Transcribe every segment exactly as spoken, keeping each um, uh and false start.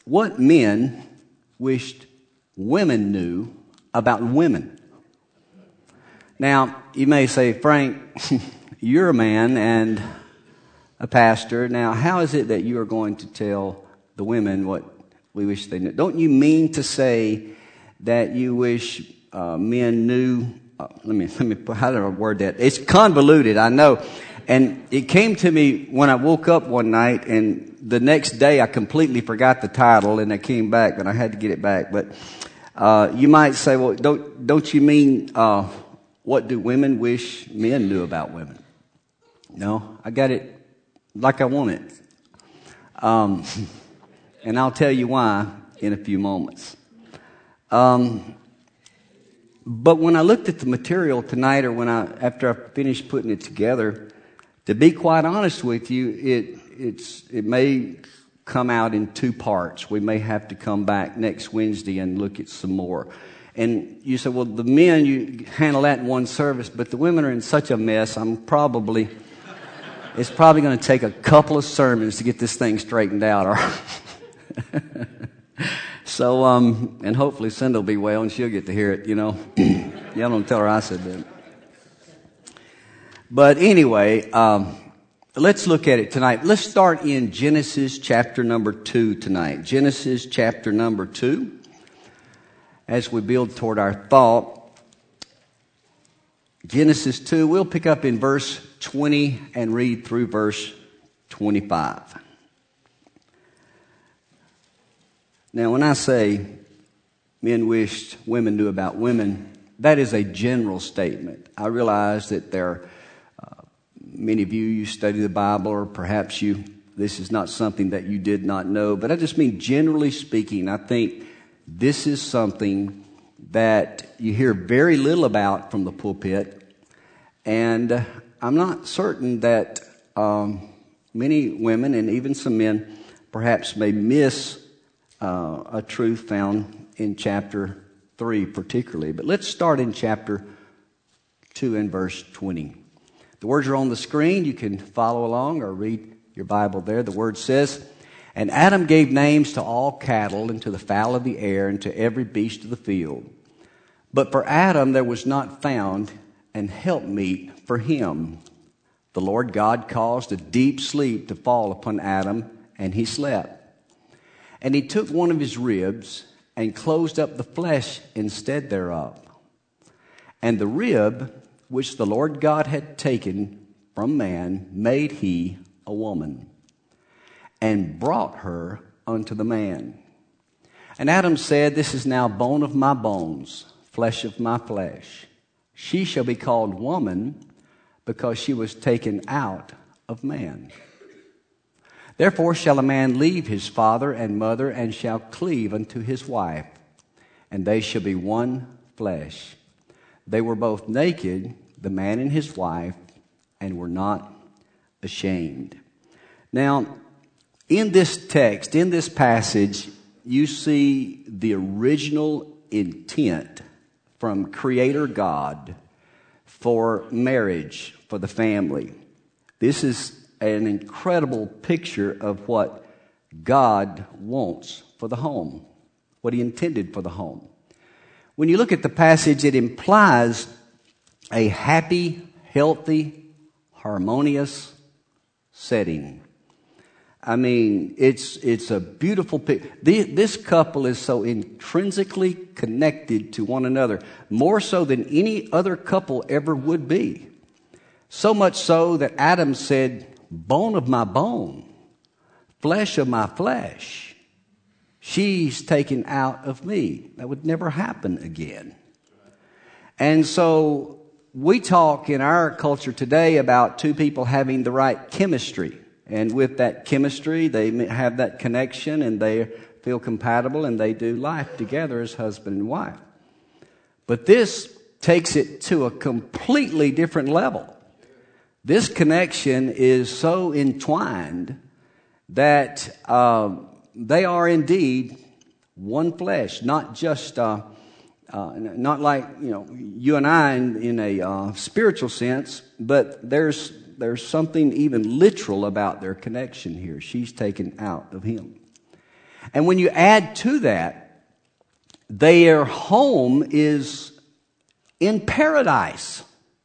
what men wished women knew about women. Now, you may say, Frank, you're a man and a pastor. Now, how is it that you are going to tell the women what we wish they knew? Don't you mean to say that you wish uh, men knew? Uh, let me let me. How do I word that? It's convoluted, I know. And it came to me when I woke up one night, and the next day I completely forgot the title, and I came back, but I had to get it back. But uh, you might say, well, don't don't you mean uh, what do women wish men knew about women? No, I got it like I want it. Um, and I'll tell you why in a few moments. Um, but when I looked at the material tonight, or when I after I finished putting it together, to be quite honest with you, it it's it may come out in two parts. We may have to come back next Wednesday and look at some more. And you say, well, the men, you handle that in one service, but the women are in such a mess, I'm probably, it's probably going to take a couple of sermons to get this thing straightened out. All right? So, um, and hopefully Cindy will be well and she'll get to hear it, you know. Y'all don't tell her I said that. But anyway, um, let's look at it tonight. Let's start in Genesis chapter number two tonight. Genesis chapter number two. As we build toward our thought, Genesis two, we'll pick up in verse twenty and read through verse twenty-five. Now, when I say men wished women knew about women, that is a general statement. I realize that there are many of you, you study the Bible, or perhaps you, this is not something that you did not know. But I just mean, generally speaking, I think this is something that you hear very little about from the pulpit. And I'm not certain that um, many women and even some men perhaps may miss uh, a truth found in chapter three particularly. But let's start in chapter two and verse twenty. The words are on the screen. You can follow along or read your Bible there. The word says, "And Adam gave names to all cattle and to the fowl of the air and to every beast of the field. But for Adam there was not found an helpmeet for him. The Lord God caused a deep sleep to fall upon Adam, and he slept. And he took one of his ribs and closed up the flesh instead thereof. And the rib which the Lord God had taken from man made he a woman, and brought her unto the man. And Adam said, This is now bone of my bones, flesh of my flesh. She shall be called woman, because she was taken out of man. Therefore shall a man leave his father and mother, and shall cleave unto his wife, and they shall be one flesh. They were both naked, the man and his wife, and were not ashamed." Now, in this text, in this passage, you see the original intent from Creator God for marriage, for the family. This is an incredible picture of what God wants for the home, what He intended for the home. When you look at the passage, it implies a happy, healthy, harmonious setting. I mean, it's it's a beautiful picture. This couple is so intrinsically connected to one another, more so than any other couple ever would be. So much so that Adam said, "Bone of my bone, flesh of my flesh. She's taken out of me." That would never happen again. And so we talk in our culture today about two people having the right chemistry. And with that chemistry, they have that connection and they feel compatible and they do life together as husband and wife. But this takes it to a completely different level. This connection is so entwined that uh, they are indeed one flesh, not just, uh, uh, not like, you know, you and I in, in a uh, spiritual sense, but there's There's something even literal about their connection here. She's taken out of him. And when you add to that, their home is in paradise.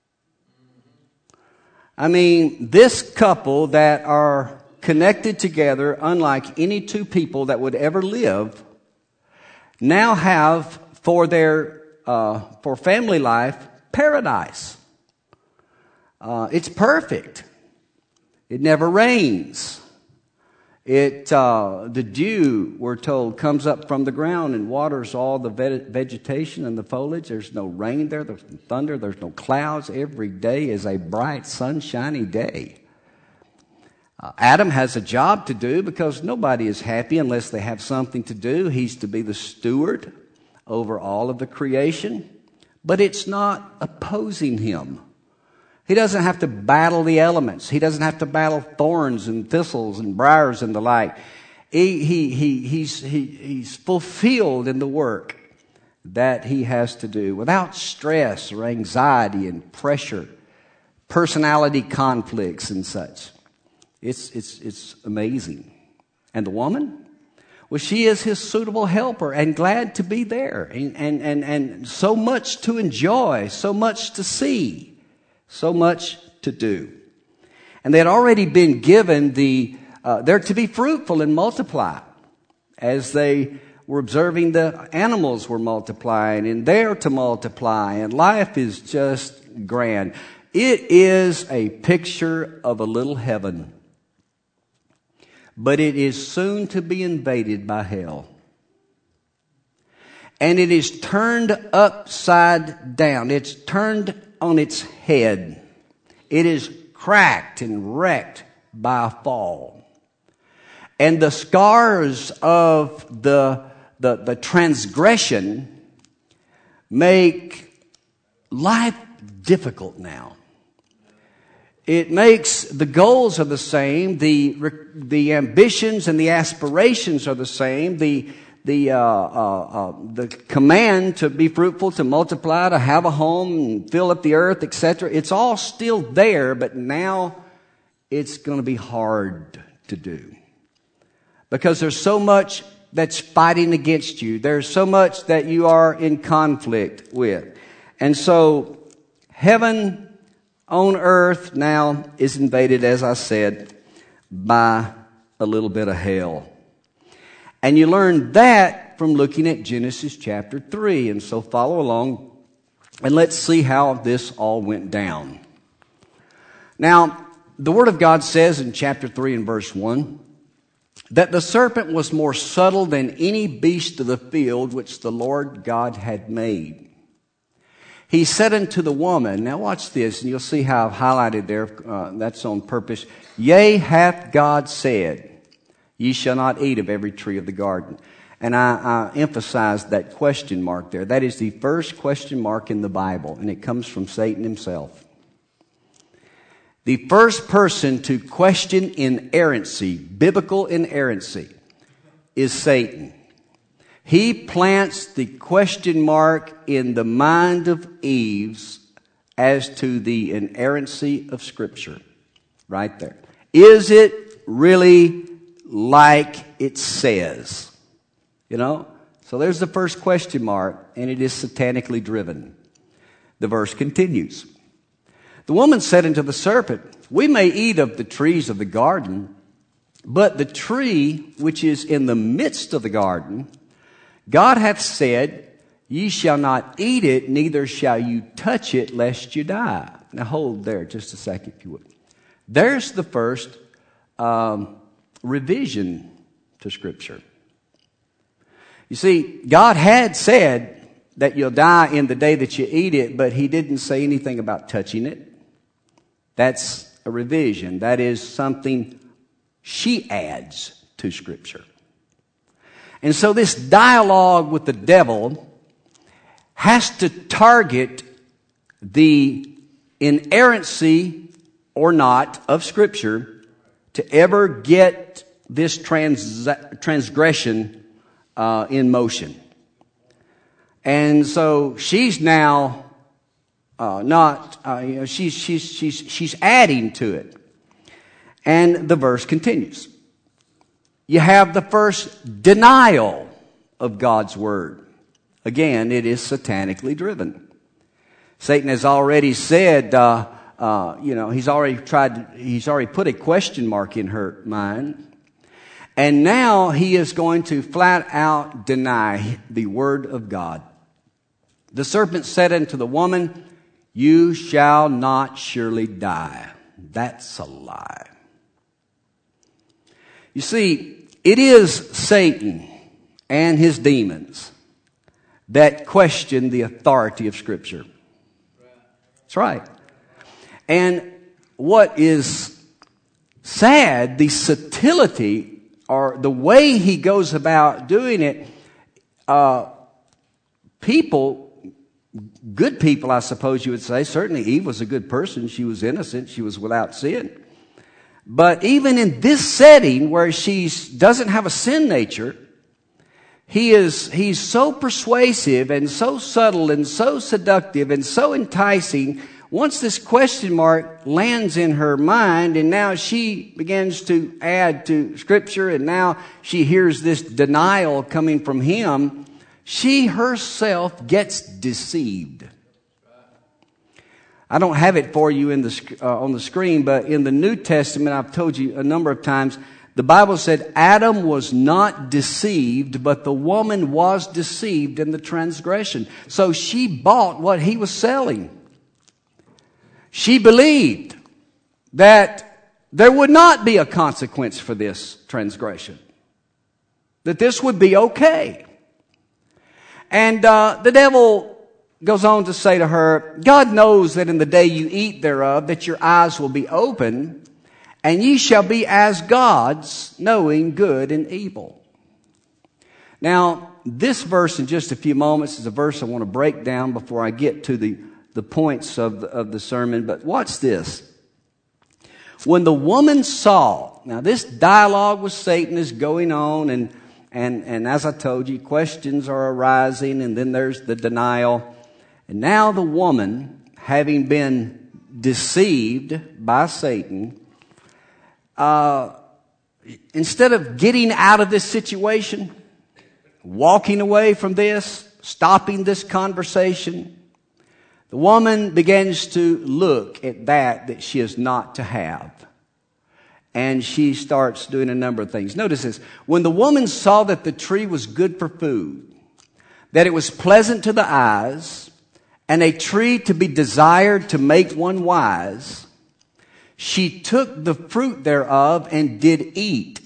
I mean, this couple that are connected together, unlike any two people that would ever live, now have for their uh, for family life paradise. Uh, it's perfect. It never rains. It uh, the dew, we're told, comes up from the ground and waters all the ve- vegetation and the foliage. There's no rain there. There's no thunder. There's no clouds. Every day is a bright, sunshiny day. Uh, Adam has a job to do because nobody is happy unless they have something to do. He's to be the steward over all of the creation. But it's not opposing him. He doesn't have to battle the elements. He doesn't have to battle thorns and thistles and briars and the like. He, he, he, he's, he, he's fulfilled in the work that he has to do without stress or anxiety and pressure, personality conflicts and such. It's, it's, it's amazing. And the woman? Well, she is his suitable helper and glad to be there and, and, and, and so much to enjoy, so much to see. So much to do. And they had already been given the, uh, they're to be fruitful and multiply. As they were observing, the animals were multiplying and they're to multiply. And life is just grand. It is a picture of a little heaven. But it is soon to be invaded by hell. And it is turned upside down. It's turned on its head. It is cracked and wrecked by a fall. And the scars of the, the, the transgression make life difficult now. It makes the goals are the same, the, the ambitions and the aspirations are the same, the The uh, uh, uh, the command to be fruitful, to multiply, to have a home, and fill up the earth, et cetera. It's all still there, but now it's going to be hard to do because there's so much that's fighting against you. There's so much that you are in conflict with, and so heaven on earth now is invaded, as I said, by a little bit of hell. And you learn that from looking at Genesis chapter three. And so follow along and let's see how this all went down. Now, the Word of God says in chapter three and verse one, that the serpent was more subtle than any beast of the field which the Lord God had made. He said unto the woman, now watch this, and you'll see how I've highlighted there, uh, that's on purpose. Yea, hath God said, ye shall not eat of every tree of the garden. And I, I emphasize that question mark there. That is the first question mark in the Bible, and it comes from Satan himself. The first person to question inerrancy, biblical inerrancy, is Satan. He plants the question mark in the mind of Eve as to the inerrancy of Scripture. Right there. Is it really like it says? You know? So there's the first question mark, and it is satanically driven. The verse continues. The woman said unto the serpent, we may eat of the trees of the garden, but the tree which is in the midst of the garden, God hath said, ye shall not eat it, neither shall you touch it, lest you die. Now hold there just a second, if you would. There's the first um, revision to Scripture. You see, God had said that you'll die in the day that you eat it, but He didn't say anything about touching it. That's a revision. That is something she adds to Scripture. And so this dialogue with the devil has to target the inerrancy or not of Scripture to ever get this trans- transgression uh, in motion. And so she's now uh, not, uh, you know, she's, she's, she's, she's adding to it. And the verse continues. you have the first denial of God's word. Again, it is satanically driven. Satan has already said, uh, uh, you know, he's already tried, he's already put a question mark in her mind. And now he is going to flat out deny the word of God. The serpent said unto the woman, you shall not surely die. That's a lie. You see, it is Satan and his demons that question the authority of Scripture. That's right. And what is sad, the subtlety or the way he goes about doing it, uh, people, good people, I suppose you would say, certainly Eve was a good person. She was innocent. She was without sin. But even in this setting where she doesn't have a sin nature, he is, he's so persuasive and so subtle and so seductive and so enticing. Once this question mark lands in her mind and now she begins to add to Scripture and now she hears this denial coming from him, she herself gets deceived. I don't have it for you in the, uh, on the screen, but in the New Testament, I've told you a number of times, the Bible said Adam was not deceived, but the woman was deceived in the transgression. So she bought what he was selling. She believed that there would not be a consequence for this transgression, that this would be okay. And uh, the devil goes on to say to her, God knows that in the day you eat thereof, that your eyes will be open, and ye shall be as gods, knowing good and evil. Now, this verse in just a few moments is a verse I want to break down before I get to the, the points of the, of the sermon. But watch this. When the woman saw, now this dialogue with Satan is going on, and, and, and as I told you, questions are arising, and then there's the denial. And now the woman, having been deceived by Satan, uh, instead of getting out of this situation, walking away from this, stopping this conversation, the woman begins to look at that that she is not to have. And she starts doing a number of things. Notice this. When the woman saw that the tree was good for food, that it was pleasant to the eyes, and a tree to be desired to make one wise, she took the fruit thereof and did eat,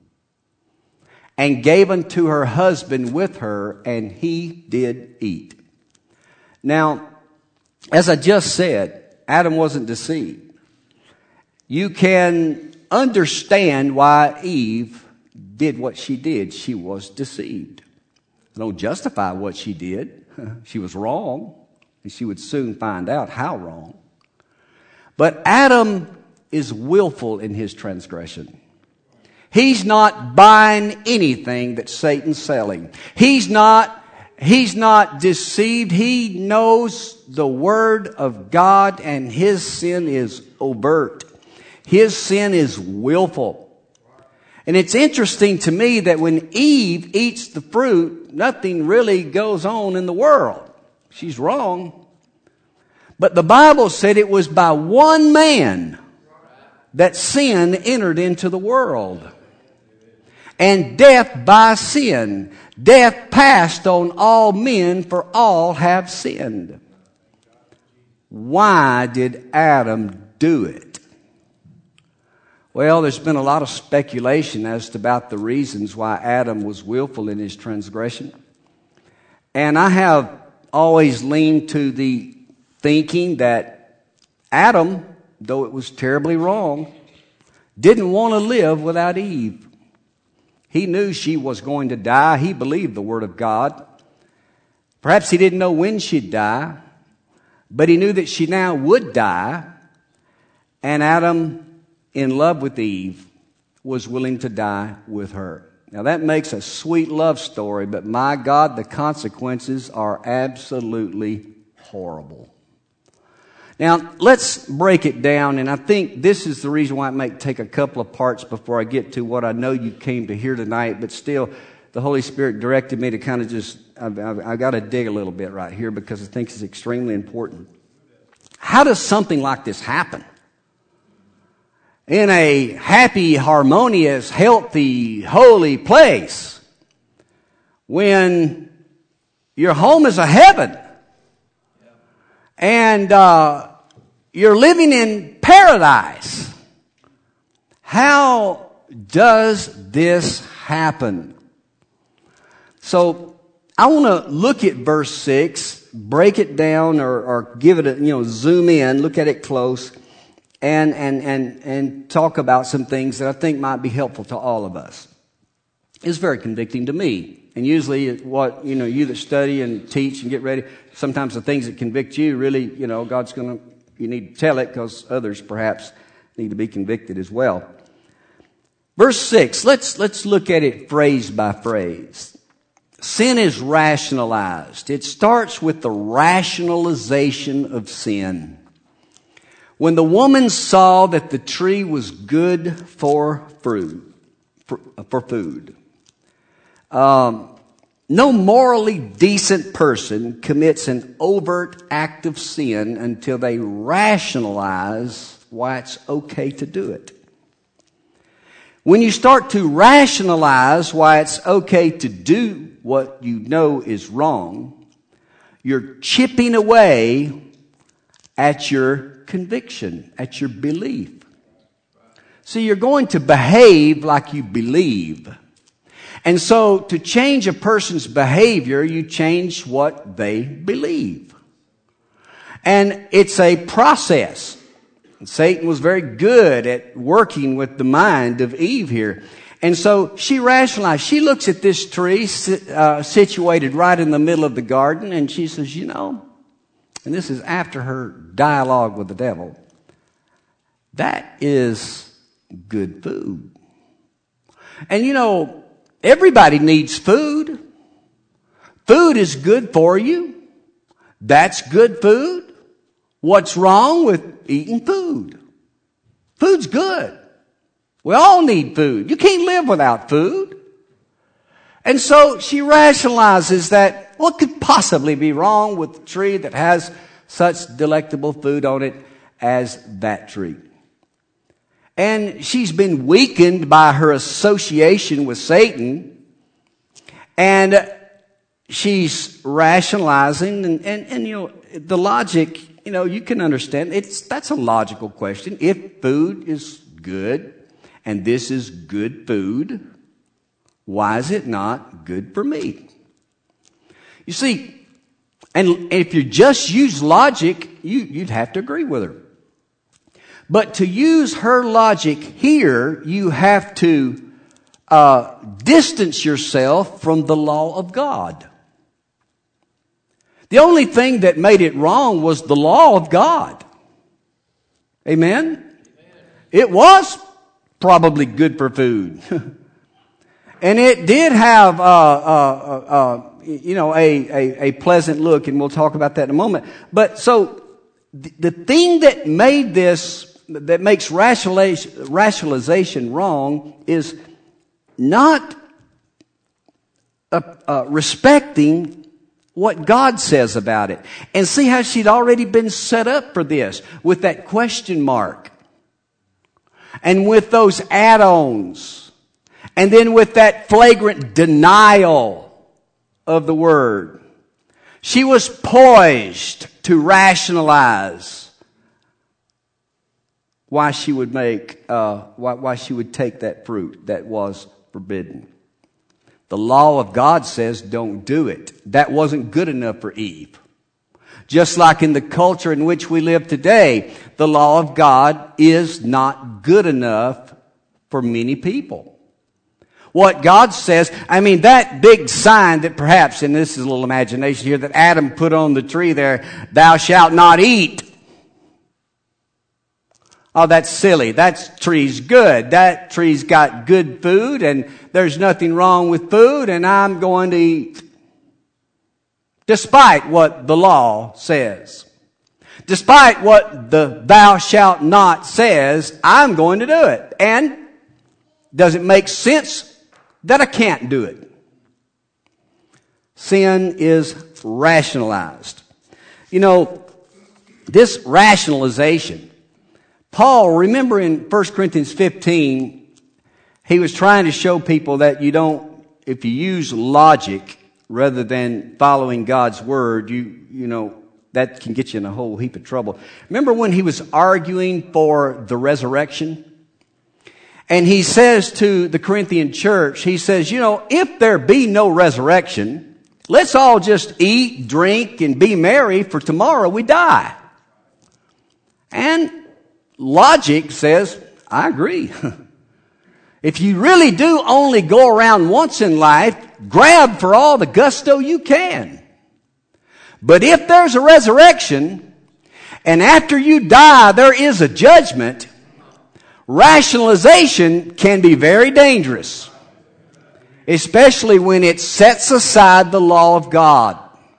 and gave unto her husband with her, and he did eat. Now, as I just said, Adam wasn't deceived. You can understand why Eve did what she did. She was deceived. I don't justify what she did. She was wrong. And she would soon find out how wrong. But Adam is willful in his transgression. He's not buying anything that Satan's selling. He's not, he's not deceived. He knows the word of God, and his sin is overt. His sin is willful. And it's interesting to me that when Eve eats the fruit, nothing really goes on in the world. She's wrong. But the Bible said it was by one man that sin entered into the world. And death by sin. Death passed on all men, for all have sinned. Why did Adam do it? Well, there's been a lot of speculation as to about the reasons why Adam was willful in his transgression. And I have always leaned to the thinking that Adam, though it was terribly wrong, didn't want to live without Eve. He knew she was going to die. He believed the word of God. Perhaps he didn't know when she'd die, but he knew that she now would die. And Adam, in love with Eve, was willing to die with her. Now that makes a sweet love story, but my God, the consequences are absolutely horrible. Now, let's break it down, and I think this is the reason why it may take a couple of parts before I get to what I know you came to hear tonight, but still, the Holy Spirit directed me to kind of just, I've, I've, I've got to dig a little bit right here because I think it's extremely important. How does something like this happen? In a happy, harmonious, healthy, holy place, when your home is a heaven, and uh, you're living in paradise. How does this happen? So I want to look at verse six, break it down or, or give it a, you know, zoom in, look at it close, and, and, and, and talk about some things that I think might be helpful to all of us. It's very convicting to me. And usually what, you know, you that study and teach and get ready, sometimes the things that convict you really, you know, God's going to, you need to tell it because others perhaps need to be convicted as well. Verse six, let's, let's look at it phrase by phrase. Sin is rationalized. It starts with the rationalization of sin. When the woman saw that the tree was good for fruit, for, for food. Um, no morally decent person commits an overt act of sin until they rationalize why it's okay to do it. When you start to rationalize why it's okay to do what you know is wrong, you're chipping away at your conviction, at your belief. See, you're going to behave like you believe. And so to change a person's behavior, you change what they believe. And it's a process. Satan was very good at working with the mind of Eve here. And so she rationalized. She looks at this tree uh, situated right in the middle of the garden, and she says, you know, and this is after her dialogue with the devil, that is good food. And you know, everybody needs food. Food is good for you. That's good food. What's wrong with eating food? Food's good. We all need food. You can't live without food. And so she rationalizes that what could possibly be wrong with a tree that has such delectable food on it as that tree? And she's been weakened by her association with Satan. And she's rationalizing. And, and, and, you know, the logic, you know, you can understand. It's, that's a logical question. If food is good and this is good food, why is it not good for me? You see, and if you just use logic, you, you'd have to agree with her. But to use her logic here, you have to uh, distance yourself from the law of God. The only thing that made it wrong was the law of God. Amen? Amen. It was probably good for food. And it did have, uh, uh, uh, you know, a, a, a pleasant look, and we'll talk about that in a moment. But so the, the thing that made this that makes rationalization wrong is not uh, uh, respecting what God says about it. And see how she'd already been set up for this with that question mark. And with those add-ons. And then with that flagrant denial of the word. She was poised to rationalize why she would make, uh, why, why she would take that fruit that was forbidden. The law of God says don't do it. That wasn't good enough for Eve. Just like in the culture in which we live today, the law of God is not good enough for many people. What God says, I mean, that big sign that perhaps, and this is a little imagination here, that Adam put on the tree there, thou shalt not eat. Oh, that's silly. That tree's good. That tree's got good food, and there's nothing wrong with food, and I'm going to eat. Despite what the law says. Despite what the thou shalt not says, I'm going to do it. And does it make sense that I can't do it? Sin is rationalized. You know, this rationalization, Paul, remember in First Corinthians fifteen, he was trying to show people that you don't, if you use logic rather than following God's word, you, you know, that can get you in a whole heap of trouble. Remember when he was arguing for the resurrection? And he says to the Corinthian church, he says, you know, if there be no resurrection, let's all just eat, drink, and be merry, for tomorrow we die. And logic says, I agree. If you really do only go around once in life, grab for all the gusto you can. But if there's a resurrection, and after you die there is a judgment, rationalization can be very dangerous, especially when it sets aside the law of God.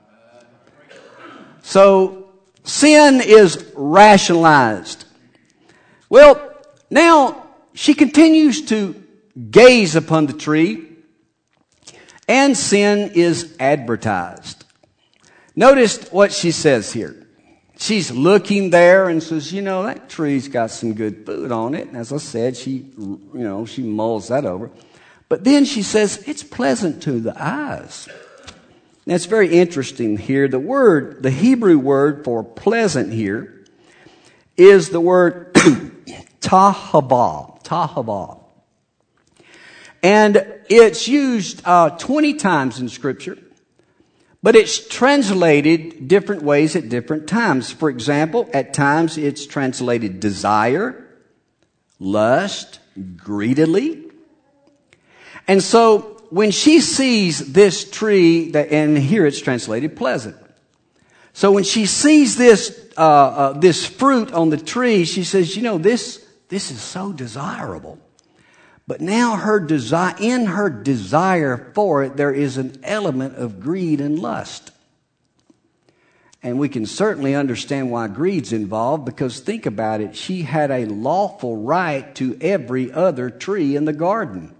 So, sin is rationalized. Well, now she continues to gaze upon the tree, and sin is advertised. Notice what she says here. She's looking there and says, you know, that tree's got some good food on it. And as I said, she, you know, she mulls that over. But then she says, it's pleasant to the eyes. Now, it's very interesting here. The word, the Hebrew word for pleasant here is the word tahabah. Tahabah. And it's used uh, twenty times in Scripture. But it's translated different ways at different times. For example, at times it's translated desire, lust, greedily. And so when she sees this tree, that, and here it's translated pleasant. So when she sees this uh, uh, this fruit on the tree, she says, you know, this this is so desirable. But now her desire, in her desire for it, there is an element of greed and lust. And we can certainly understand why greed's involved, because think about it. She had a lawful right to every other tree in the garden.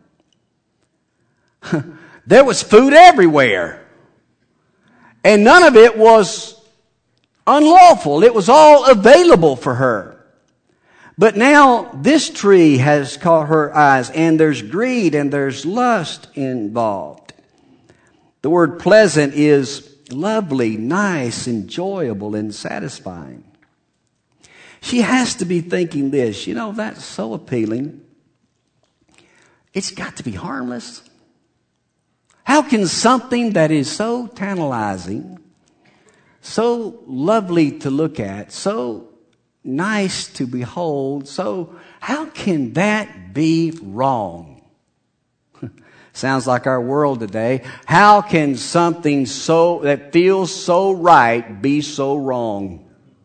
There was food everywhere. And none of it was unlawful. It was all available for her. But now this tree has caught her eyes, and there's greed and there's lust involved. The word pleasant is lovely, nice, enjoyable, and satisfying. She has to be thinking this, you know, that's so appealing. It's got to be harmless. How can something that is so tantalizing, so lovely to look at, so nice to behold, so how can that be wrong? Sounds like our world today. How can something so that feels so right be so wrong?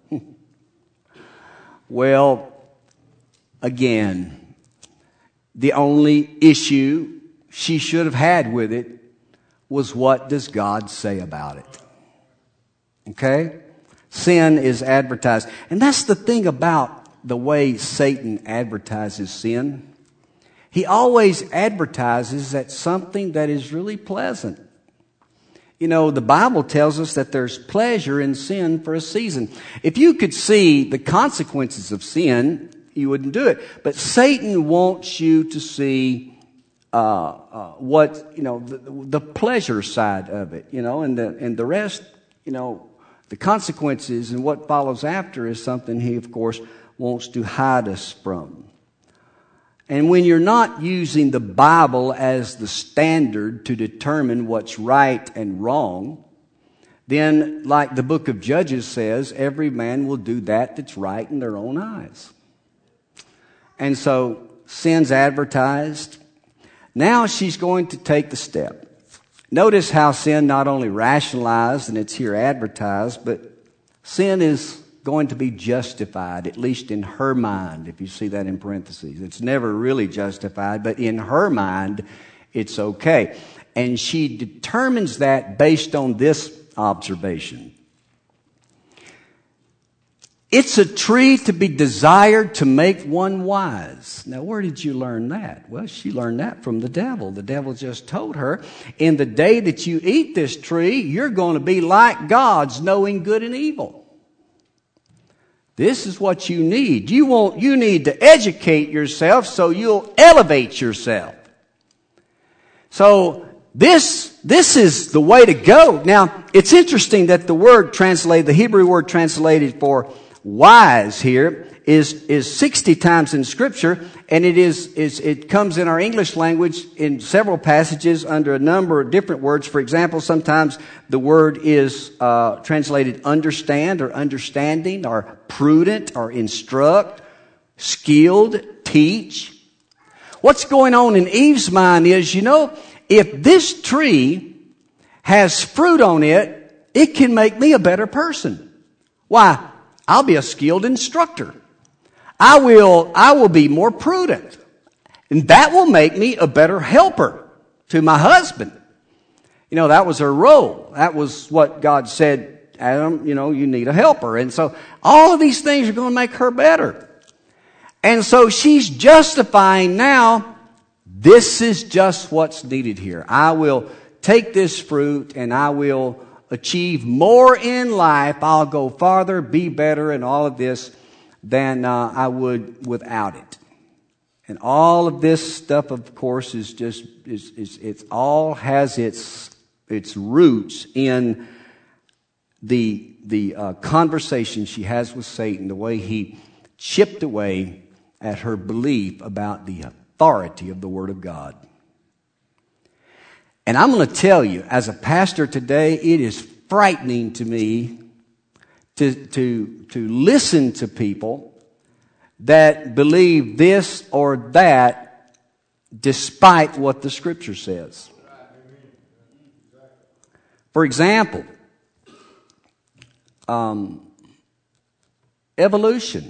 Well, again, the only issue she should have had with it was, what does God say about it? Okay? Sin is advertised. And that's the thing about the way Satan advertises sin. He always advertises that something that is really pleasant. You know, the Bible tells us that there's pleasure in sin for a season. If you could see the consequences of sin, you wouldn't do it. But Satan wants you to see uh, uh, what, you know, the, the pleasure side of it, you know, and the, and the rest, you know, the consequences and what follows after is something he, of course, wants to hide us from. And when you're not using the Bible as the standard to determine what's right and wrong, then, like the book of Judges says, every man will do that that's right in their own eyes. And so, sin's advertised. Now she's going to take the step. Notice how sin not only rationalized, and it's here advertised, but sin is going to be justified, at least in her mind, if you see that in parentheses. It's never really justified, but in her mind, it's okay. And she determines that based on this observation. It's a tree to be desired to make one wise. Now, where did you learn that? Well, she learned that from the devil. The devil just told her, in the day that you eat this tree, you're going to be like gods, knowing good and evil. This is what you need. You want, you need to educate yourself so you'll elevate yourself. So, this, this is the way to go. Now, it's interesting that the word translated, the Hebrew word translated for wise here is, is sixty times in Scripture, and it is, is, it comes in our English language in several passages under a number of different words. For example, sometimes the word is, uh, translated understand or understanding or prudent or instruct, skilled, teach. What's going on in Eve's mind is, you know, if this tree has fruit on it, it can make me a better person. Why? I'll be a skilled instructor. I will, I will be more prudent. And that will make me a better helper to my husband. You know, that was her role. That was what God said, Adam, you know, you need a helper. And so all of these things are going to make her better. And so she's justifying now, this is just what's needed here. I will take this fruit and I will achieve more in life. I'll go farther, be better, and all of this than uh, I would without it. And all of this stuff, of course, is just is is it's all has its its roots in the the uh, conversation she has with Satan, the way he chipped away at her belief about the authority of the Word of God. And I'm going to tell you, as a pastor today, it is frightening to me to, to, to listen to people that believe this or that despite what the Scripture says. For example, um, evolution.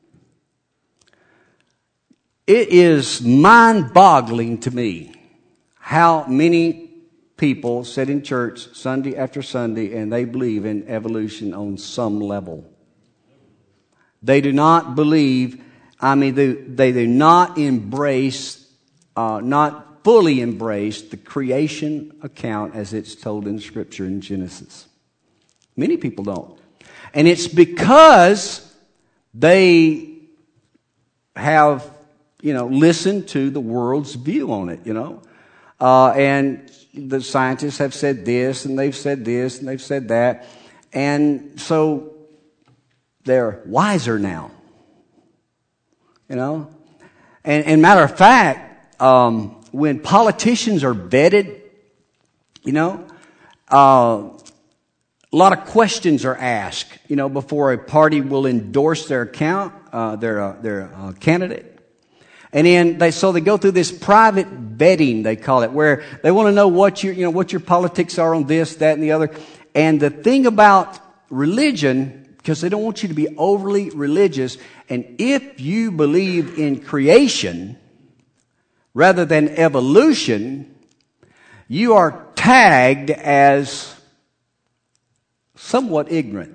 It is mind-boggling to me how many people sit in church Sunday after Sunday and they believe in evolution on some level. They do not believe, I mean, they, they do not embrace, uh, not fully embrace the creation account as it's told in Scripture in Genesis. Many people don't. And it's because they have, you know, listened to the world's view on it, you know. Uh, and the scientists have said this, and they've said this, and they've said that. And so they're wiser now. You know? And, and matter of fact, um, when politicians are vetted, you know, uh, a lot of questions are asked, you know, before a party will endorse their account, uh, their, uh, their uh, candidate. And then they, so they go through this private vetting, they call it, where they want to know what your, you know, what your politics are on this, that, and the other. And the thing about religion, because they don't want you to be overly religious, and if you believe in creation rather than evolution, you are tagged as somewhat ignorant.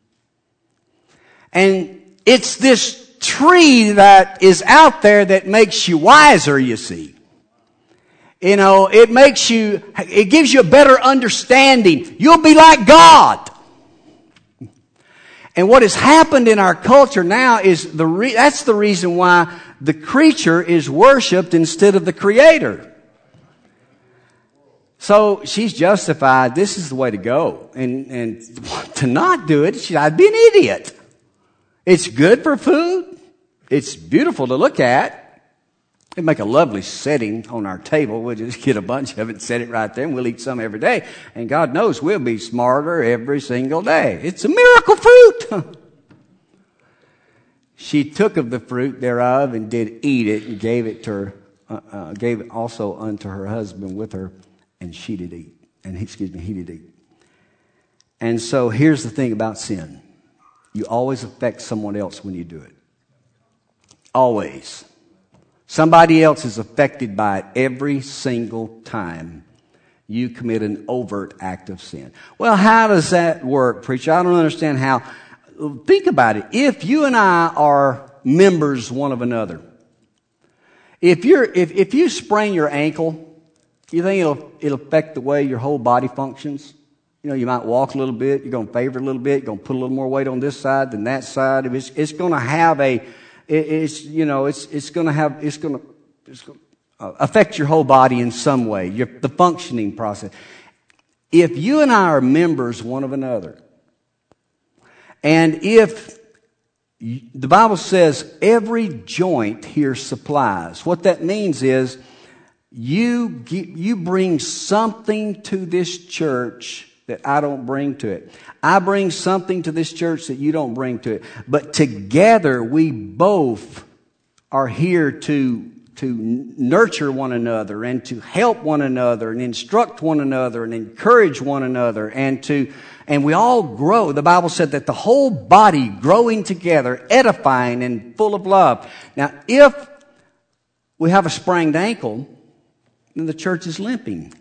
And it's this tree that is out there that makes you wiser, you see. You know, it makes you, it gives you a better understanding. You'll be like God. And what has happened in our culture now is the re- that's the reason why the creature is worshipped instead of the Creator. So she's justified, this is the way to go. And, and to not do it, she, I'd be an idiot. It's good for food. It's beautiful to look at. It'd make a lovely setting on our table. We'll just get a bunch of it and set it right there, and we'll eat some every day. And God knows we'll be smarter every single day. It's a miracle fruit. She took of the fruit thereof and did eat it, and gave it to her, uh, uh, gave it also unto her husband with her, and she did eat. And he, excuse me, he did eat. And so here's the thing about sin. You always affect someone else when you do it. Always. Somebody else is affected by it every single time you commit an overt act of sin. Well, how does that work, preacher? I don't understand how think about it. If you and I are members one of another, if you're, if, if you sprain your ankle, you think it'll, it'll affect the way your whole body functions? You know, you might walk a little bit, you're going to favor a little bit, you're going to put a little more weight on this side than that side. It's, it's going to have a, it, it's, you know, it's, it's going to have, it's going to, it's going to uh, affect your whole body in some way, your, the functioning process. If you and I are members one of another, and if the Bible says every joint here supplies, what that means is you, you bring something to this church that I don't bring to it. I bring something to this church that you don't bring to it. But together we both are here to, to nurture one another and to help one another and instruct one another and encourage one another and to, and we all grow. The Bible said that the whole body growing together, edifying and full of love. Now, if we have a sprained ankle, then the church is limping.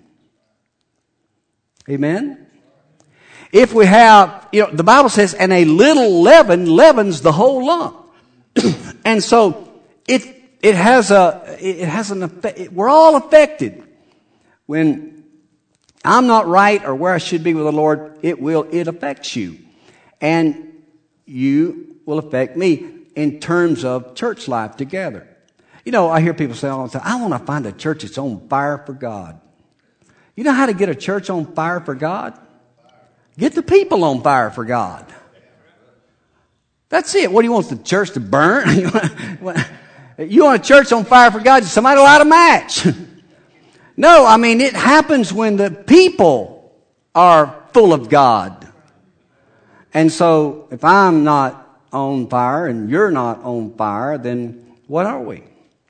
Amen? If we have, you know, the Bible says, and a little leaven leavens the whole lump. And so it it has a it has an effect. We're all affected. When I'm not right or where I should be with the Lord, it will it affects you, and you will affect me in terms of church life together. You know, I hear people say all the time, I want to find a church that's on fire for God. You know how to get a church on fire for God? Get the people on fire for God. That's it. What do you want the church to burn? You want a church on fire for God? Somebody light a match. No, I mean, it happens when the people are full of God. And so, if I'm not on fire and you're not on fire, then what are we?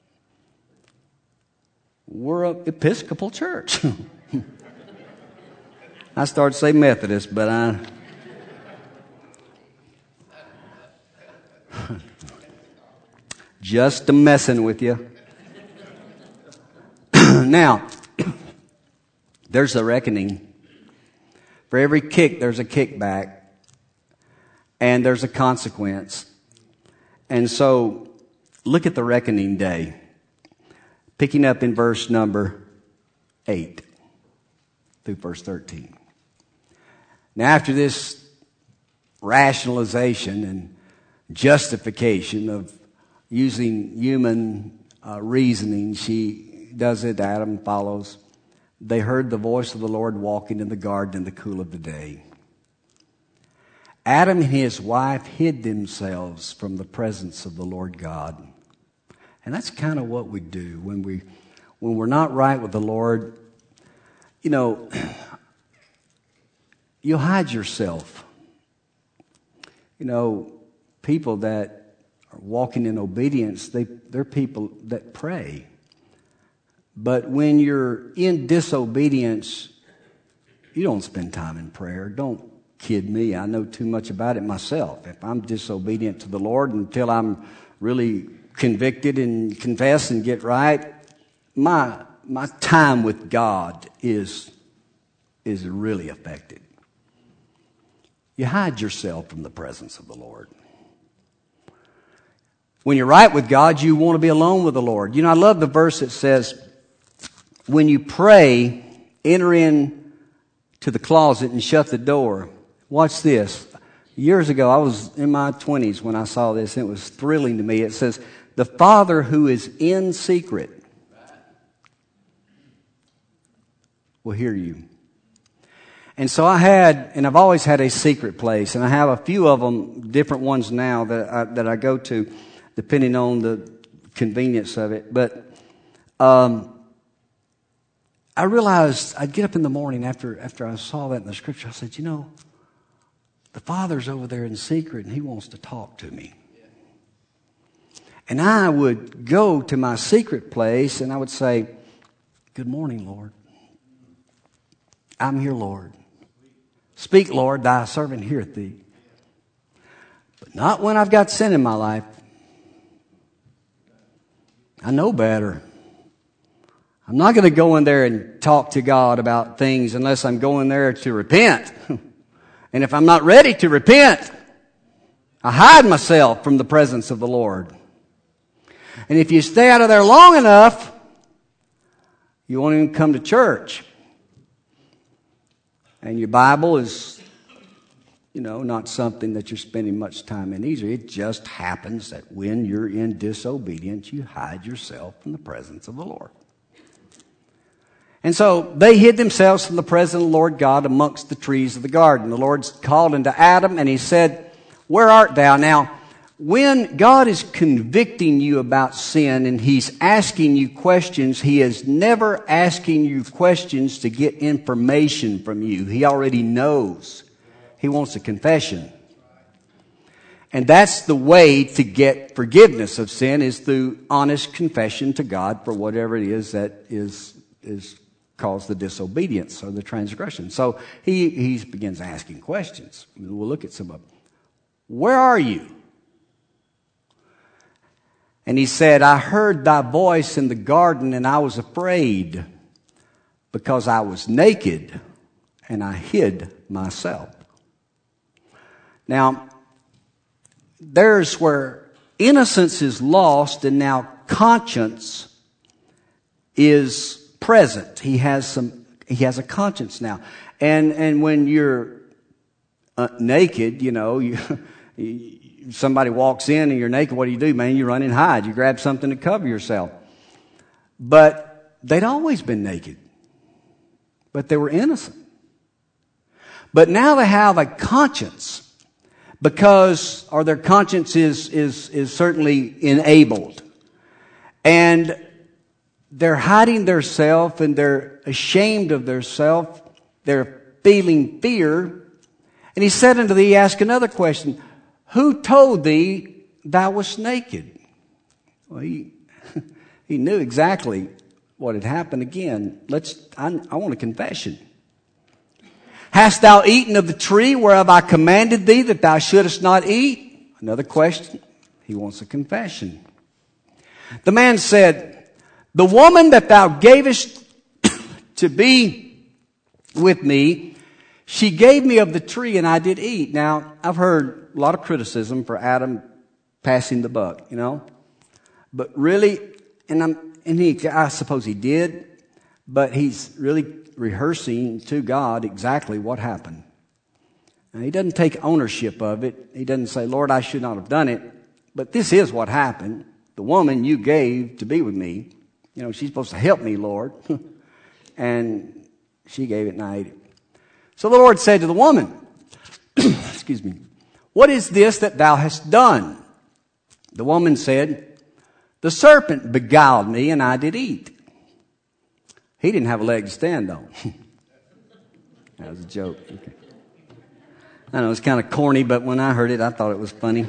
We're an Episcopal church. I started to say Methodist, but I... Just a messing with you. Now, there's a reckoning. For every kick, there's a kickback. And there's a consequence. And so, look at the reckoning day. Picking up in verse number eight through verse thirteen. Now, after this rationalization and justification of using human uh, reasoning, she does it, Adam follows. They heard the voice of the Lord walking in the garden in the cool of the day. Adam and his wife hid themselves from the presence of the Lord God. And that's kind of what we do when we, when we're not right with the Lord. You know, you hide yourself. You know, people that are walking in obedience, they, they're people that pray. But when you're in disobedience, you don't spend time in prayer. Don't kid me. I know too much about it myself. If I'm disobedient to the Lord until I'm really convicted and confess and get right, my my time with God is is really affected. You hide yourself from the presence of the Lord. When you're right with God, you want to be alone with the Lord. You know, I love the verse that says, when you pray, enter in to the closet and shut the door. Watch this. Years ago, I was in my twenties when I saw this, and it was thrilling to me. It says, the Father who is in secret will hear you. And so I had, and I've always had a secret place, and I have a few of them, different ones now that I, that I go to, depending on the convenience of it. But um, I realized I'd get up in the morning after after I saw that in the scripture. I said, you know, the Father's over there in secret, and He wants to talk to me. And I would go to my secret place, and I would say, good morning, Lord. I'm here, Lord. Speak, Lord, thy servant heareth thee. But not when I've got sin in my life. I know better. I'm not going to go in there and talk to God about things unless I'm going there to repent. And if I'm not ready to repent, I hide myself from the presence of the Lord. And if you stay out of there long enough, you won't even come to church. And your Bible is, you know, not something that you're spending much time in either. It just happens that when you're in disobedience, you hide yourself from the presence of the Lord. And so they hid themselves from the presence of the Lord God amongst the trees of the garden. The Lord called unto Adam and he said, where art thou? Now, when God is convicting you about sin and He's asking you questions, He is never asking you questions to get information from you. He already knows. He wants a confession. And that's the way to get forgiveness of sin, is through honest confession to God for whatever it is that is is caused the disobedience or the transgression. So he, he begins asking questions. We'll look at some of them. Where are you? And he said, I heard thy voice in the garden, and I was afraid because I was naked, and I hid myself. Now, there's where innocence is lost, and now conscience is present. He has some. He has a conscience now, and and when you're uh, naked, you know, you, you somebody walks in and you're naked. What do you do, man? You run and hide. You grab something to cover yourself. But they'd always been naked, but they were innocent. But now they have a conscience. Because, or their conscience is, is, is certainly enabled. And they're hiding their self and they're ashamed of their self. They're feeling fear. And he said unto thee, ask another question. Who told thee thou wast naked? Well, he, he knew exactly what had happened. Again, let's, I, I want a confession. Hast thou eaten of the tree whereof I commanded thee that thou shouldest not eat? Another question. He wants a confession. The man said, the woman that thou gavest to be with me, she gave me of the tree and I did eat. Now, I've heard a lot of criticism for Adam passing the buck, you know. But really, and, I'm, and he, I suppose he did, but he's really rehearsing to God exactly what happened. Now, he doesn't take ownership of it. He doesn't say, Lord, I should not have done it. But this is what happened. The woman you gave to be with me, you know, she's supposed to help me, Lord. And she gave it and I ate it. So the Lord said to the woman, excuse me, what is this that thou hast done? The woman said, the serpent beguiled me and I did eat. He didn't have a leg to stand on. That was a joke. Okay. I know it's kind of corny, but when I heard it, I thought it was funny.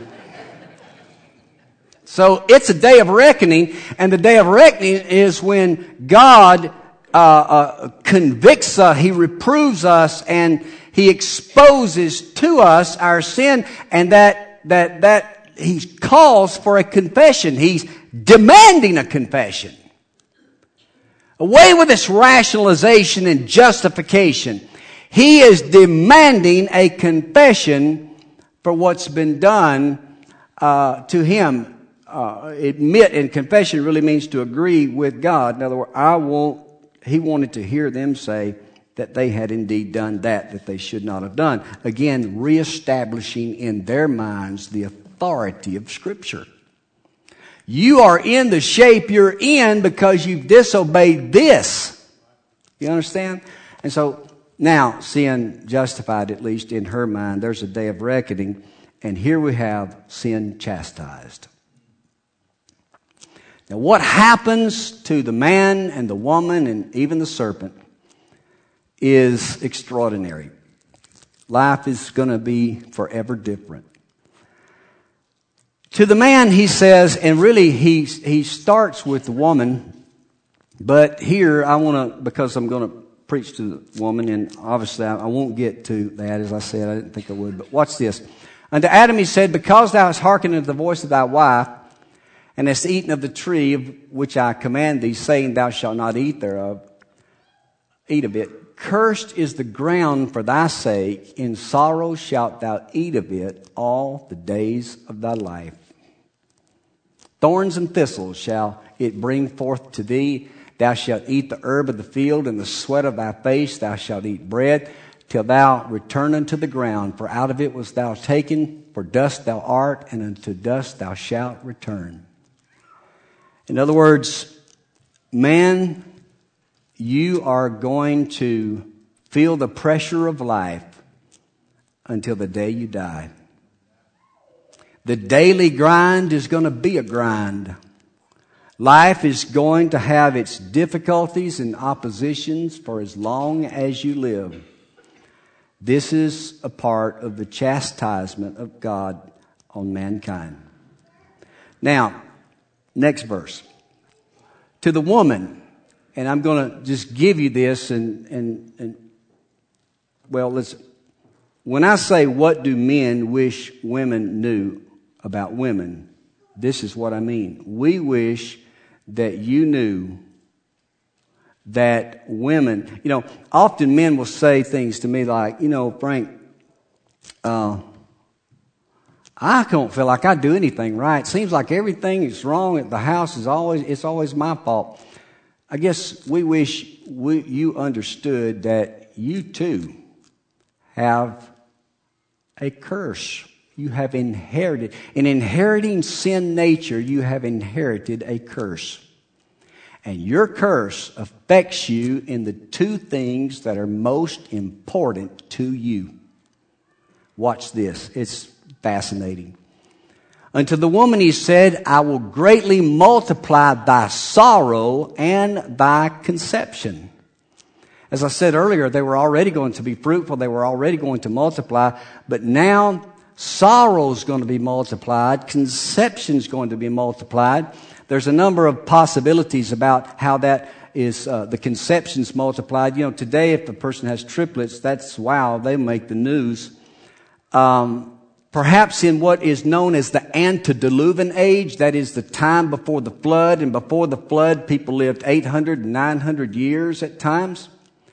So it's a day of reckoning, and the day of reckoning is when God uh, uh, convicts us, He reproves us, and He exposes to us our sin, and that that that He calls for a confession. He's demanding a confession. Away with this rationalization and justification. He is demanding a confession for what's been done uh, to him. Uh, admit, and confession really means to agree with God. In other words, I want, he wanted to hear them say that they had indeed done that, that they should not have done. Again, reestablishing in their minds the authority of Scripture. You are in the shape you're in because you've disobeyed this. You understand? And so now, sin justified, at least in her mind, there's a day of reckoning, and here we have sin chastised. Now, what happens to the man and the woman and even the serpent is extraordinary. Life is going to be forever different. To the man, he says, and really he he starts with the woman, but here I want to, because I'm going to preach to the woman, and obviously I, I won't get to that, as I said, I didn't think I would, but watch this. Unto Adam he said, because thou hast hearkened unto the voice of thy wife, and hast eaten of the tree of which I command thee, saying, thou shalt not eat thereof, eat of it. Cursed is the ground for thy sake. In sorrow shalt thou eat of it all the days of thy life. Thorns and thistles shall it bring forth to thee. Thou shalt eat the herb of the field, and the sweat of thy face thou shalt eat bread, till thou return unto the ground. For out of it wast thou taken, for dust thou art, and unto dust thou shalt return. In other words, man, you are going to feel the pressure of life until the day you die. The daily grind is going to be a grind. Life is going to have its difficulties and oppositions for as long as you live. This is a part of the chastisement of God on mankind. Now, next verse. To the woman, and I'm going to just give you this and, and, and well, listen. When I say what do men wish women knew about women, this is what I mean. We wish that you knew that women, you know, often men will say things to me like, you know, Frank, uh, I don't feel like I do anything right. Seems like everything is wrong at the house is always, it's always my fault. I guess we wish we, you understood that you too have a curse. You have inherited. In inheriting sin nature, you have inherited a curse. And your curse affects you in the two things that are most important to you. Watch this. It's fascinating. Unto the woman he said, I will greatly multiply thy sorrow and thy conception. As I said earlier, they were already going to be fruitful. They were already going to multiply. But now sorrow is going to be multiplied. Conception is going to be multiplied. There's a number of possibilities about how that is, uh, the conception's multiplied. You know, today if a person has triplets, that's, wow, they make the news. Um, perhaps in what is known as the antediluvian age, that is the time before the flood, and before the flood people lived eight hundred, nine hundred years at times.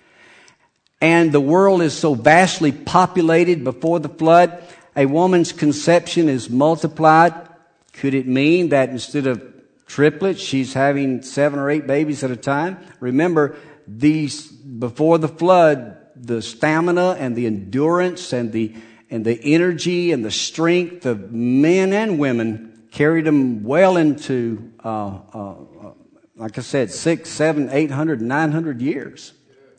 And the world is so vastly populated before the flood, a woman's conception is multiplied. Could it mean that instead of triplets, she's having seven or eight babies at a time? Remember, these before the flood, the stamina and the endurance and the and the energy and the strength of men and women carried them well into, uh, uh, like I said, six, seven, eight hundred, nine hundred years.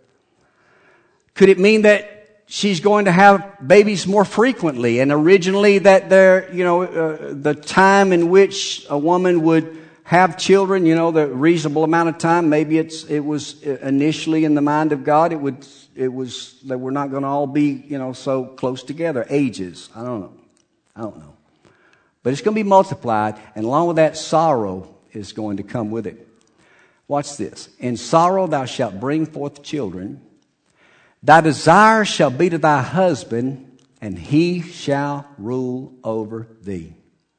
Could it mean that she's going to have babies more frequently? And originally, that there, you know, uh, the time in which a woman would have children, you know, the reasonable amount of time. Maybe it's it was initially in the mind of God. It would it was that we're not going to all be, you know, so close together. Ages, I don't know, I don't know, but it's going to be multiplied, and along with that, sorrow is going to come with it. Watch this. In sorrow thou shalt bring forth children. Thy desire shall be to thy husband, and he shall rule over thee.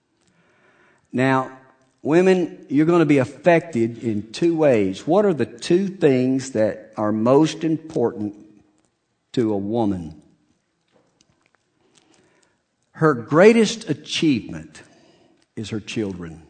Now, women, you're going to be affected in two ways. What are the two things that are most important to a woman? Her greatest achievement is her children.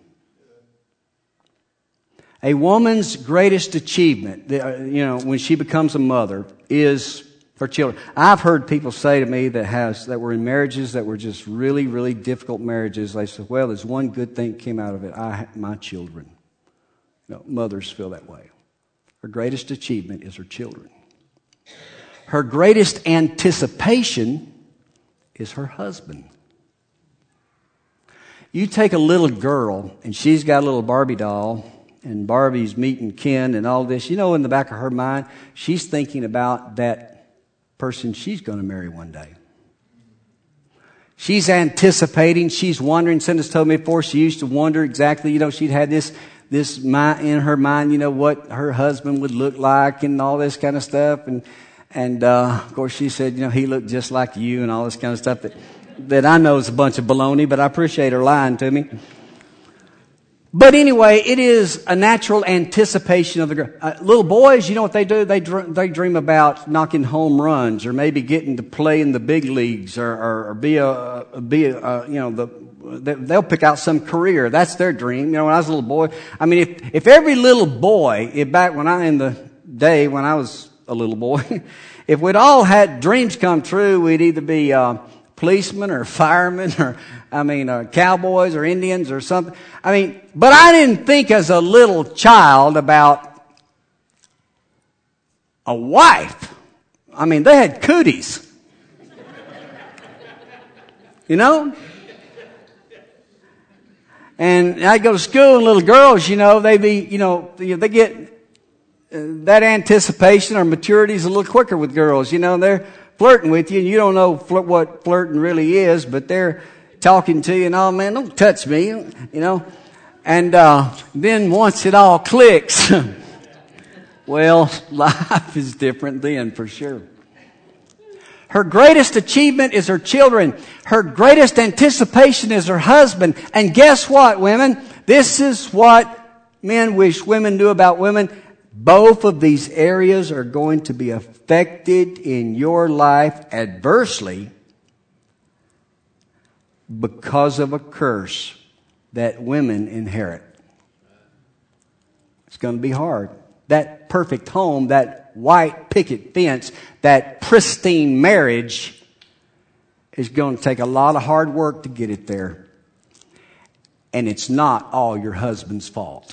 A woman's greatest achievement, you know, when she becomes a mother, is her children. I've heard people say to me that has that were in marriages that were just really, really difficult marriages. They said, "Well, there's one good thing that came out of it. I, my children." You know, mothers feel that way. Her greatest achievement is her children. Her greatest anticipation is her husband. You take a little girl and she's got a little Barbie doll, and Barbie's meeting Ken and all this. You know, in the back of her mind, she's thinking about that person she's going to marry one day. She's anticipating. She's wondering. Cinda's told me before, she used to wonder exactly, you know, she'd had this, this mind in her mind, you know, what her husband would look like and all this kind of stuff. And, and, uh, of course she said, you know, he looked just like you and all this kind of stuff that, that I know is a bunch of baloney, but I appreciate her lying to me. But anyway, it is a natural anticipation of the girl. Uh, little boys, you know what they do? They dr- they dream about knocking home runs, or maybe getting to play in the big leagues, or, or, or be a be a uh, you know the they'll pick out some career. That's their dream. You know, when I was a little boy, I mean, if if every little boy, if back when I in the day when I was a little boy, if we'd all had dreams come true, we'd either be uh, policemen or firemen or I mean, uh, cowboys or Indians or something. I mean, but I didn't think as a little child about a wife. I mean, they had cooties. You know? And I go to school and little girls, you know, they be, you know, they get uh, that anticipation or maturity is a little quicker with girls. You know, they're flirting with you and you don't know fl- what flirting really is, but they're talking to you and, oh man, don't touch me, you know. And uh, then once it all clicks, well, life is different then for sure. Her greatest achievement is her children. Her greatest anticipation is her husband. And guess what, women? This is what men wish women knew about women. Both of these areas are going to be affected in your life adversely because of a curse that women inherit. It's going to be hard. That perfect home, that white picket fence, that pristine marriage is going to take a lot of hard work to get it there. And it's not all your husband's fault.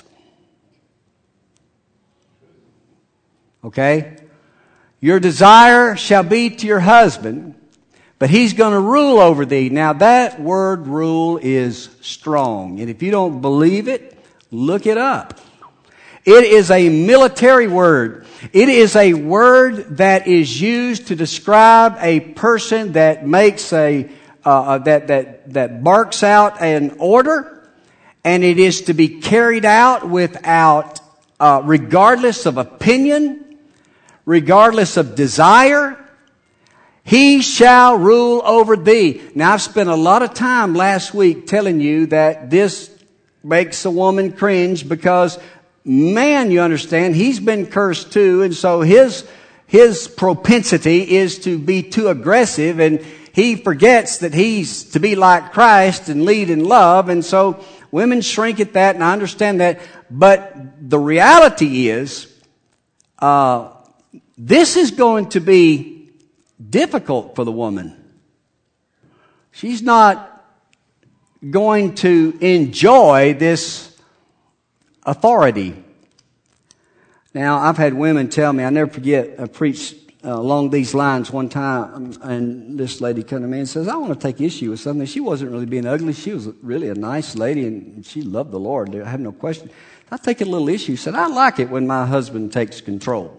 Okay? Your desire shall be to your husband, but he's going to rule over thee. Now that word rule is strong. And if you don't believe it, look it up. It is a military word. It is a word that is used to describe a person that makes a, uh, that, that, that barks out an order, and it is to be carried out without, uh, regardless of opinion, regardless of desire. He shall rule over thee. Now, I've spent a lot of time last week telling you that this makes a woman cringe because, man, you understand, he's been cursed too, and so his his propensity is to be too aggressive, and he forgets that he's to be like Christ and lead in love, and so women shrink at that, and I understand that. But the reality is, uh, this is going to be difficult for the woman. She's not going to enjoy this authority. Now, I've had women tell me, I never forget, I preached uh, along these lines one time, and this lady came to me and says, I want to take issue with something. She wasn't really being ugly. She was really a nice lady, and she loved the Lord. I have no question. I take a little issue. She said, I like it when my husband takes control.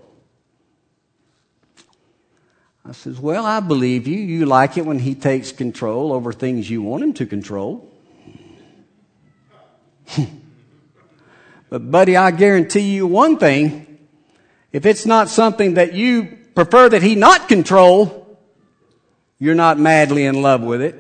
I says, well, I believe you. You like it when he takes control over things you want him to control. But, buddy, I guarantee you one thing. If it's not something that you prefer that he not control, you're not madly in love with it.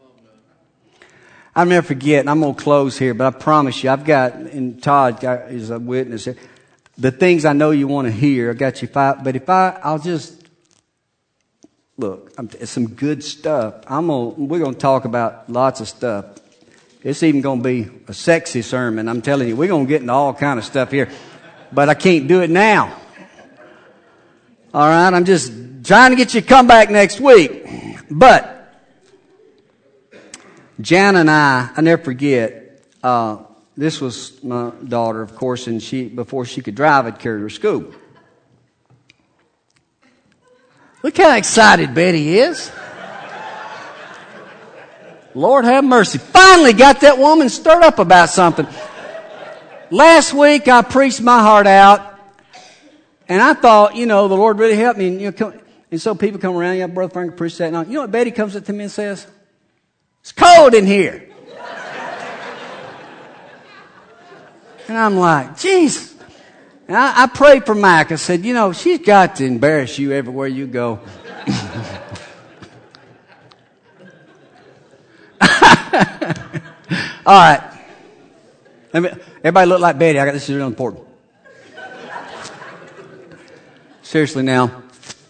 I'll never forget, and I'm going to close here, but I promise you, I've got, and Todd got, is a witness here, the things I know you want to hear. I got you five, but if I, I'll just, look, I'm, it's some good stuff. I'm gonna, we're going to talk about lots of stuff. It's even going to be a sexy sermon. I'm telling you, we're going to get into all kind of stuff here. But I can't do it now. All right? I'm just trying to get you to come back next week. But Jan and I, I never forget, uh, this was my daughter, of course, and she, before she could drive, I'd carried her to school. Look how excited Betty is. Lord have mercy. Finally got that woman stirred up about something. Last week I preached my heart out, and I thought, you know, the Lord really helped me. And, you know, come, and so people come around, yeah, Brother Frank preached that. And you know what Betty comes up to me and says? It's cold in here. And I'm like, Jesus. And I, I prayed for Mike. I said, you know, she's got to embarrass you everywhere you go. All right. Let me, everybody look like Betty. I got this is real important. Seriously now,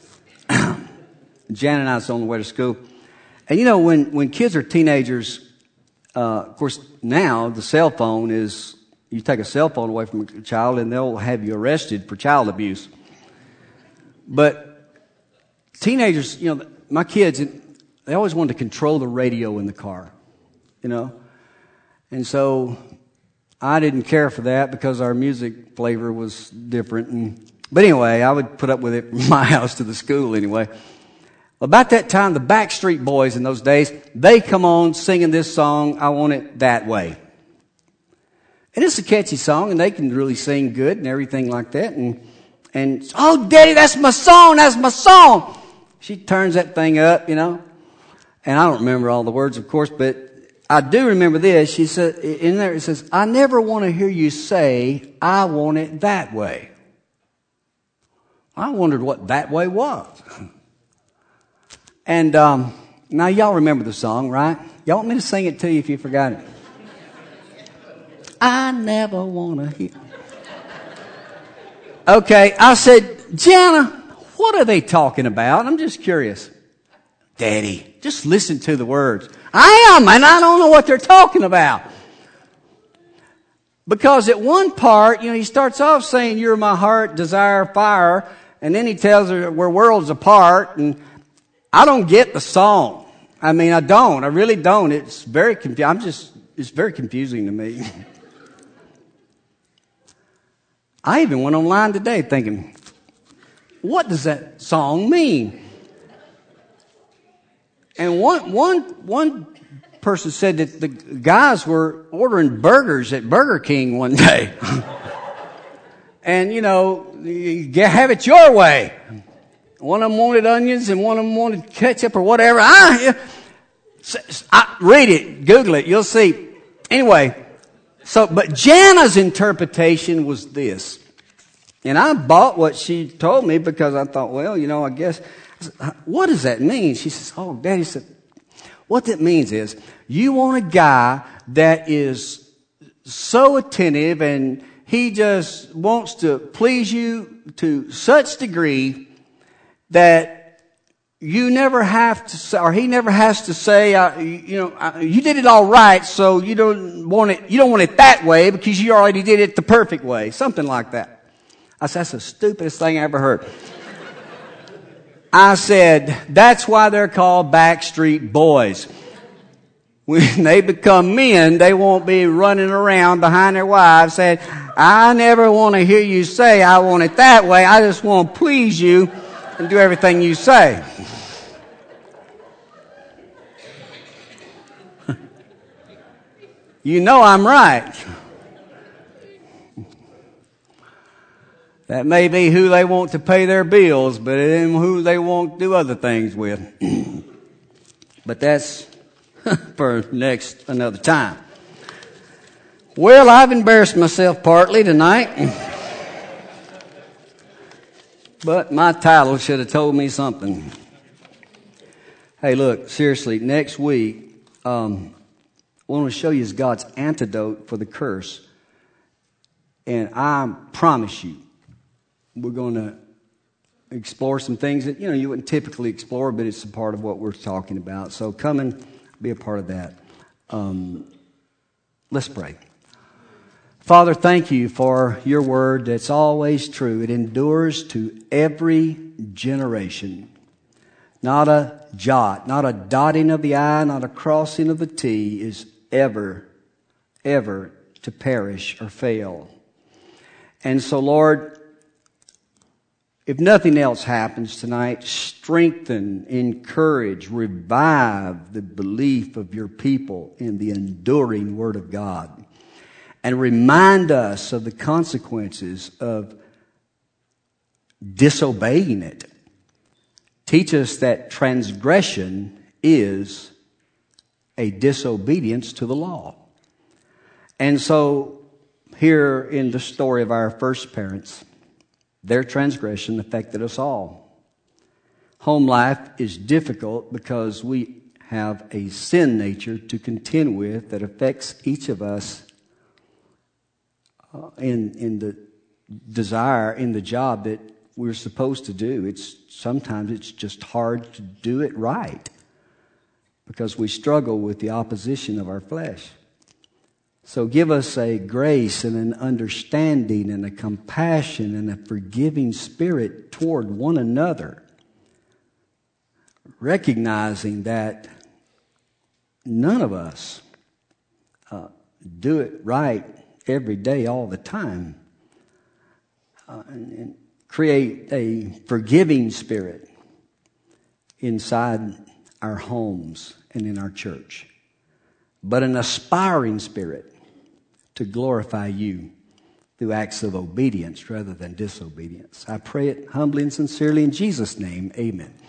Jan and I was on the way to school. And you know, when, when kids are teenagers, uh, of course, now the cell phone is, you take a cell phone away from a child and they'll have you arrested for child abuse. But teenagers, you know, my kids, they always wanted to control the radio in the car, you know. And so I didn't care for that because our music flavor was different. And, but anyway, I would put up with it from my house to the school anyway. About that time, the Backstreet Boys in those days, they come on singing this song, I Want It That Way. And it's a catchy song, and they can really sing good and everything like that. And, and oh, Daddy, that's my song, that's my song. She turns that thing up, you know. And I don't remember all the words, of course, but I do remember this. She said, in there it says, I never want to hear you say, I want it that way. I wondered what that way was. And um, now y'all remember the song, right? Y'all want me to sing it to you if you forgot it? I never want to hear. Okay, I said, Jana, what are they talking about? I'm just curious. Daddy, just listen to the words. I am, and I don't know what they're talking about. Because at one part, you know, he starts off saying, you're my heart, desire, fire. And then he tells her we're worlds apart. And I don't get the song. I mean, I don't. I really don't. It's very confusing. I'm just, it's very confusing to me. I even went online today thinking, what does that song mean? And one, one, one person said that the guys were ordering burgers at Burger King one day. And, you know, you have it your way. One of them wanted onions and one of them wanted ketchup or whatever. I, I, read it, Google it, you'll see. Anyway, so, but Jana's interpretation was this. And I bought what she told me because I thought, well, you know, I guess, what does that mean? She says, oh, Daddy said, what that means is you want a guy that is so attentive and he just wants to please you to such degree that you never have to say, or he never has to say, uh, you, you know, uh, you did it all right, so you don't want it, you don't want it that way because you already did it the perfect way. Something like that. I said, that's the stupidest thing I ever heard. I said, that's why they're called Backstreet Boys. When they become men, they won't be running around behind their wives saying, I never want to hear you say I want it that way. I just want to please you and do everything you say. You know I'm right. That may be who they want to pay their bills, but it ain't who they want to do other things with. But that's for next another time. Well, I've embarrassed myself partly tonight. But my title should have told me something. Hey, look, seriously, next week, um, what I want to show you is God's antidote for the curse. And I promise you, we're going to explore some things that, you know, you wouldn't typically explore, but it's a part of what we're talking about. So come and be a part of that. Um, let's pray. Father, thank you for your word that's always true. It endures to every generation. Not a jot, not a dotting of the I, not a crossing of the T is ever, ever to perish or fail. And so, Lord, if nothing else happens tonight, strengthen, encourage, revive the belief of your people in the enduring Word of God. And remind us of the consequences of disobeying it. Teach us that transgression is a disobedience to the law. And so, here in the story of our first parents, their transgression affected us all. Home life is difficult because we have a sin nature to contend with that affects each of us uh, in, in the desire, in the job that we're supposed to do. It's sometimes it's just hard to do it right because we struggle with the opposition of our flesh. So give us a grace and an understanding and a compassion and a forgiving spirit toward one another, recognizing that none of us uh, do it right every day, all the time, uh, and, and create a forgiving spirit inside our homes and in our church, but an aspiring spirit to glorify you through acts of obedience rather than disobedience. I pray it humbly and sincerely in Jesus' name. Amen.